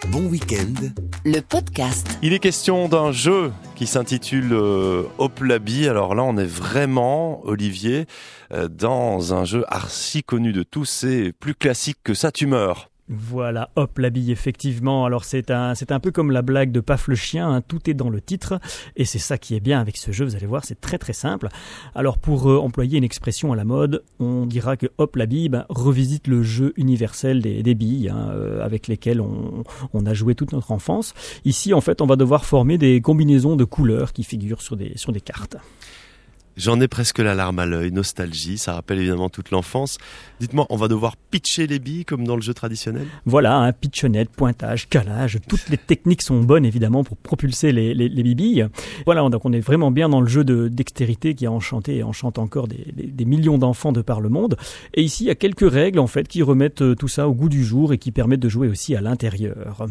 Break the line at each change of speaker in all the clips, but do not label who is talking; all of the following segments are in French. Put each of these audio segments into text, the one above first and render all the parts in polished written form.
Bon week-end.
Le podcast.
Il est question d'un jeu qui s'intitule Hop la bille. Alors là, on est vraiment, Olivier, dans un jeu archi connu de tous. C'est plus classique que ça, tu meurs.
Voilà, hop la bille, effectivement. Alors c'est un peu comme la blague de Paf le chien, hein, tout est dans le titre, et c'est ça qui est bien avec ce jeu, vous allez voir, c'est très très simple. Alors pour employer une expression à la mode, on dira que hop la bille revisite le jeu universel des billes, avec lesquelles on a joué toute notre enfance. Ici, en fait, on va devoir former des combinaisons de couleurs qui figurent sur des cartes.
J'en ai presque la larme à l'œil, nostalgie, ça rappelle évidemment toute l'enfance. Dites-moi, on va devoir pitcher les billes comme dans le jeu traditionnel ?
Voilà, pitchonnette, pointage, calage, toutes les techniques sont bonnes évidemment pour propulser les billes. Voilà, donc on est vraiment bien dans le jeu de dextérité qui a enchanté et enchante encore des millions d'enfants de par le monde. Et ici, il y a quelques règles en fait qui remettent tout ça au goût du jour et qui permettent de jouer aussi à l'intérieur.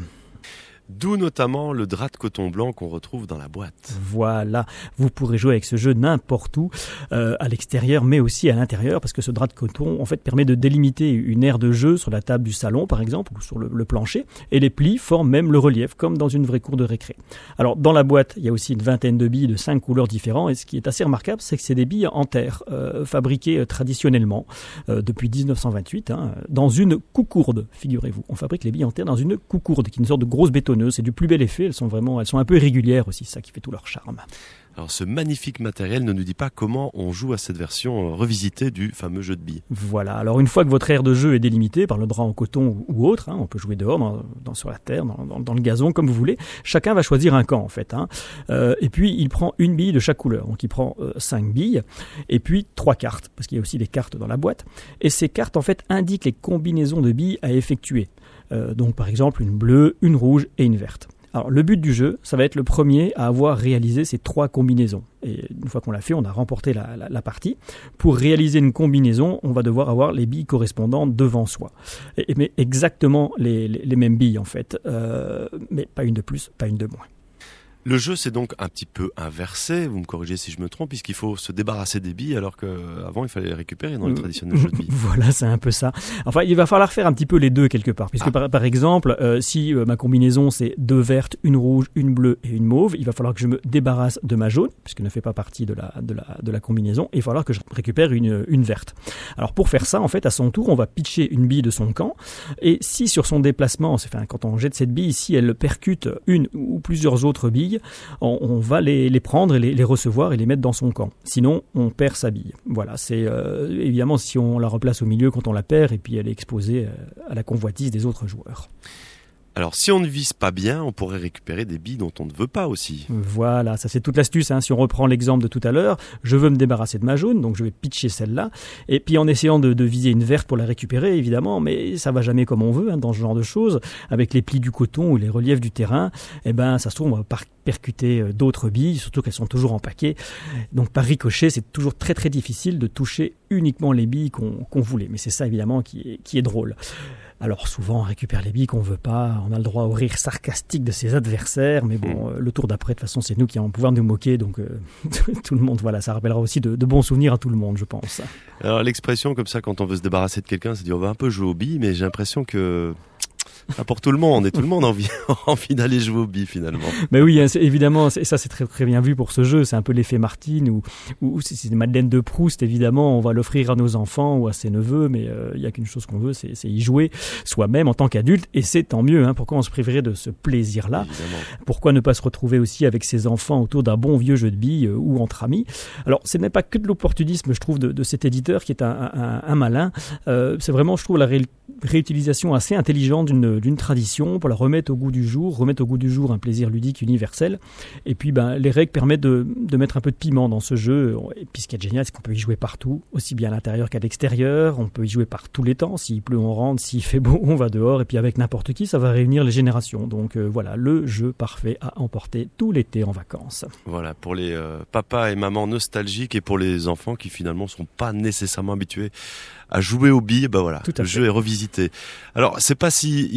D'où notamment le drap de coton blanc qu'on retrouve dans la boîte.
Voilà, vous pourrez jouer avec ce jeu n'importe où, à l'extérieur mais aussi à l'intérieur, parce que ce drap de coton en fait permet de délimiter une aire de jeu sur la table du salon par exemple, ou sur le plancher, et les plis forment même le relief, comme dans une vraie cour de récré. Alors dans la boîte, il y a aussi une vingtaine de billes de 5 couleurs différentes, et ce qui est assez remarquable, c'est que c'est des billes en terre, fabriquées traditionnellement, depuis 1928, dans une coucourde, figurez-vous. On fabrique les billes en terre dans une coucourde, qui est une sorte de grosse bétonneuse. C'est du plus bel effet, elles sont un peu irrégulières aussi, c'est ça qui fait tout leur charme.
Alors ce magnifique matériel ne nous dit pas comment on joue à cette version revisitée du fameux jeu de billes.
Voilà, alors une fois que votre aire de jeu est délimitée par le drap en coton ou autre, on peut jouer dehors, sur la terre, dans le gazon, comme vous voulez, chacun va choisir un camp en fait. Et puis il prend une bille de chaque couleur, donc il prend 5 billes, et puis 3 cartes, parce qu'il y a aussi des cartes dans la boîte, et ces cartes en fait indiquent les combinaisons de billes à effectuer. Donc par exemple une bleue, une rouge et une verte. Alors le but du jeu, ça va être le premier à avoir réalisé ces 3 combinaisons. Et une fois qu'on l'a fait, on a remporté la partie. Pour réaliser une combinaison, on va devoir avoir les billes correspondantes devant soi. Mais exactement les mêmes billes en fait, mais pas une de plus, pas une de moins.
Le jeu s'est donc un petit peu inversé, vous me corrigez si je me trompe, puisqu'il faut se débarrasser des billes alors qu'avant il fallait les récupérer dans les traditionnels jeux de billes.
Voilà, c'est un peu ça. Enfin, il va falloir faire un petit peu les deux quelque part, puisque par exemple, si ma combinaison c'est 2 vertes, une rouge, une bleue et une mauve, il va falloir que je me débarrasse de ma jaune, puisqu'elle ne fait pas partie de la combinaison, et il va falloir que je récupère une verte. Alors pour faire ça, en fait, à son tour, on va pitcher une bille de son camp, et si sur son déplacement, quand on jette cette bille, si elle percute une ou plusieurs autres billes, on va les prendre et les recevoir et les mettre dans son camp. Sinon, on perd sa bille. Voilà, c'est évidemment si on la replace au milieu quand on la perd et puis elle est exposée à la convoitise des autres joueurs.
Alors si on ne vise pas bien, on pourrait récupérer des billes dont on ne veut pas aussi.
Voilà, ça c'est toute l'astuce. Si on reprend l'exemple de tout à l'heure, je veux me débarrasser de ma jaune, donc je vais pitcher celle-là. Et puis en essayant de viser une verte pour la récupérer, évidemment, mais ça va jamais comme on veut dans ce genre de choses. Avec les plis du coton ou les reliefs du terrain, ça se trouve, on va percuter d'autres billes, surtout qu'elles sont toujours en paquet. Donc par ricochet, c'est toujours très très difficile de toucher uniquement les billes qu'on voulait. Mais c'est ça évidemment qui est drôle. Alors souvent on récupère les billes qu'on veut pas, on a le droit au rire sarcastique de ses adversaires, mais bon, le tour d'après de toute façon c'est nous qui allons pouvoir nous moquer, donc tout le monde, voilà, ça rappellera aussi de bons souvenirs à tout le monde, je pense.
Alors l'expression comme ça quand on veut se débarrasser de quelqu'un, c'est dire on va un peu jouer aux billes, mais j'ai l'impression que pas pour tout le monde, et tout le monde a envie d'aller jouer aux billes finalement.
Mais oui, évidemment, ça c'est très très bien vu pour ce jeu, c'est un peu l'effet Martine, ou c'est une Madeleine de Proust, évidemment, on va l'offrir à nos enfants ou à ses neveux, mais il y a qu'une chose qu'on veut, c'est y jouer soi-même en tant qu'adulte, et c'est tant mieux, pourquoi on se priverait de ce plaisir-là ? Évidemment. Pourquoi ne pas se retrouver aussi avec ses enfants autour d'un bon vieux jeu de billes ou entre amis ? Alors, ce n'est pas que de l'opportunisme, je trouve, de cet éditeur qui est un malin, c'est vraiment, je trouve, la réutilisation assez intelligente d'une tradition pour la remettre au goût du jour un plaisir ludique universel. Et puis les règles permettent de mettre un peu de piment dans ce jeu. Et puis ce qui est génial, c'est qu'on peut y jouer partout, aussi bien à l'intérieur qu'à l'extérieur. On peut y jouer par tous les temps. S'il pleut, on rentre. S'il fait beau, on va dehors. Et puis avec n'importe qui, ça va réunir les générations. Donc voilà, le jeu parfait à emporter tout l'été en vacances.
Voilà, pour les papas et mamans nostalgiques et pour les enfants qui finalement sont pas nécessairement habitués à jouer aux billes, le jeu est revisité. Alors, c'est pas si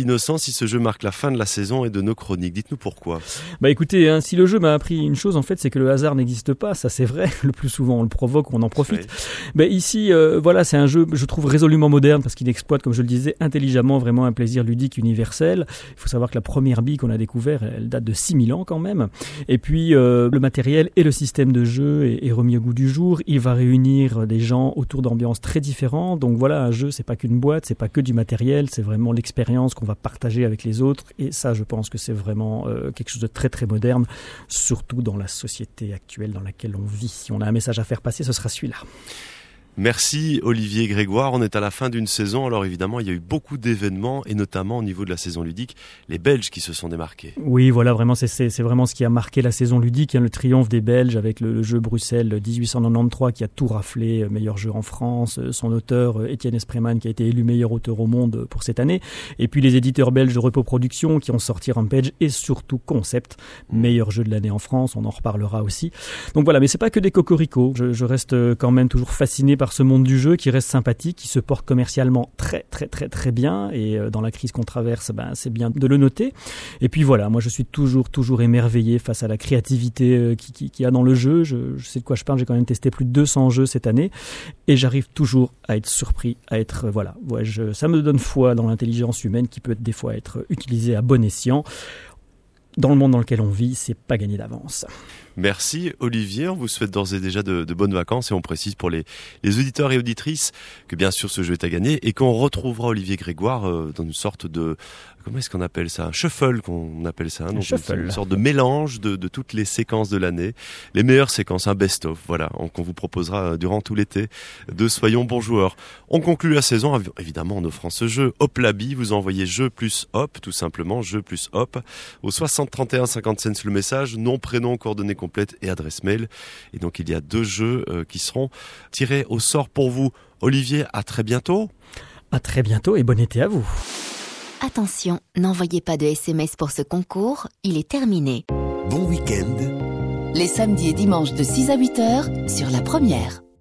Innocent, si ce jeu marque la fin de la saison et de nos chroniques, dites-nous pourquoi.
Écoutez, si le jeu m'a appris une chose, en fait, c'est que le hasard n'existe pas, ça c'est vrai, le plus souvent on le provoque, on en profite. Oui. Ici, c'est un jeu, je trouve, résolument moderne, parce qu'il exploite, comme je le disais, intelligemment vraiment un plaisir ludique universel. Il faut savoir que la première bille qu'on a découvert, elle date de 6000 ans quand même. Et puis, le matériel et le système de jeu est remis au goût du jour. Il va réunir des gens autour d'ambiances très différentes. Donc voilà, un jeu, c'est pas qu'une boîte, c'est pas que du matériel, c'est vraiment l'expérience qu'on va partager avec les autres. Et ça, je pense que c'est vraiment quelque chose de très très moderne, surtout dans la société actuelle dans laquelle on vit. Si on a un message à faire passer, ce sera celui-là.
Merci Olivier Grégoire, on est à la fin d'une saison, alors évidemment il y a eu beaucoup d'événements et notamment au niveau de la saison ludique, les Belges qui se sont démarqués.
Oui voilà, vraiment c'est vraiment ce qui a marqué la saison ludique, le triomphe des Belges avec le jeu Bruxelles 1893 qui a tout raflé, meilleur jeu en France, son auteur Étienne Espreman qui a été élu meilleur auteur au monde pour cette année, et puis les éditeurs belges de Repos Productions qui ont sorti Rampage et surtout Concept, meilleur jeu de l'année en France, on en reparlera aussi. Donc voilà, mais c'est pas que des cocoricots, je reste quand même toujours fasciné par ce monde du jeu qui reste sympathique, qui se porte commercialement très très très très bien, et dans la crise qu'on traverse, c'est bien de le noter. Et puis voilà, moi je suis toujours émerveillé face à la créativité qu'il y a dans le jeu. Je sais de quoi je parle, j'ai quand même testé plus de 200 jeux cette année et j'arrive toujours à être surpris, à être ça me donne foi dans l'intelligence humaine qui peut des fois être utilisée à bon escient. Dans le monde dans lequel on vit, c'est pas gagné d'avance.
Merci Olivier, on vous souhaite d'ores et déjà de bonnes vacances et on précise pour les auditeurs et auditrices que bien sûr ce jeu est à gagner et qu'on retrouvera Olivier Grégoire dans une sorte de, comment est-ce qu'on appelle ça, un shuffle qu'on appelle ça, donc une sorte de mélange de toutes les séquences de l'année, les meilleures séquences, un best-of, voilà, qu'on vous proposera durant tout l'été de Soyons bons joueurs. On conclut la saison évidemment en offrant ce jeu Hoplabi, vous envoyez jeu plus hop, tout simplement, jeu plus hop, au 60 31 50 cents le message, nom, prénom, coordonnées complètes et adresse mail. Et donc il y a 2 jeux qui seront tirés au sort pour vous. Olivier, à très bientôt.
À très bientôt et bon été à vous.
Attention, n'envoyez pas de SMS pour ce concours, il est terminé.
Bon week-end.
Les samedis et dimanches de 6 à 8 heures sur La Première.